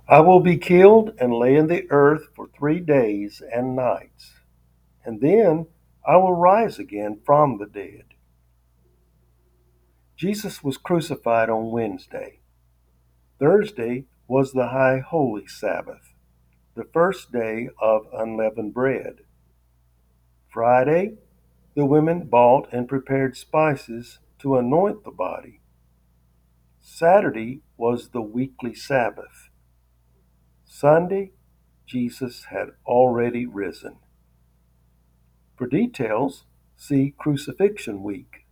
I will be killed and lay in the earth for 3 days and nights, and then I will rise again from the dead. Jesus was crucified on Wednesday. Thursday was the High Holy Sabbath, the first day of unleavened bread. Friday, the women bought and prepared spices to anoint the body. Saturday was the weekly Sabbath. Sunday, Jesus had already risen. For details, see Crucifixion Week.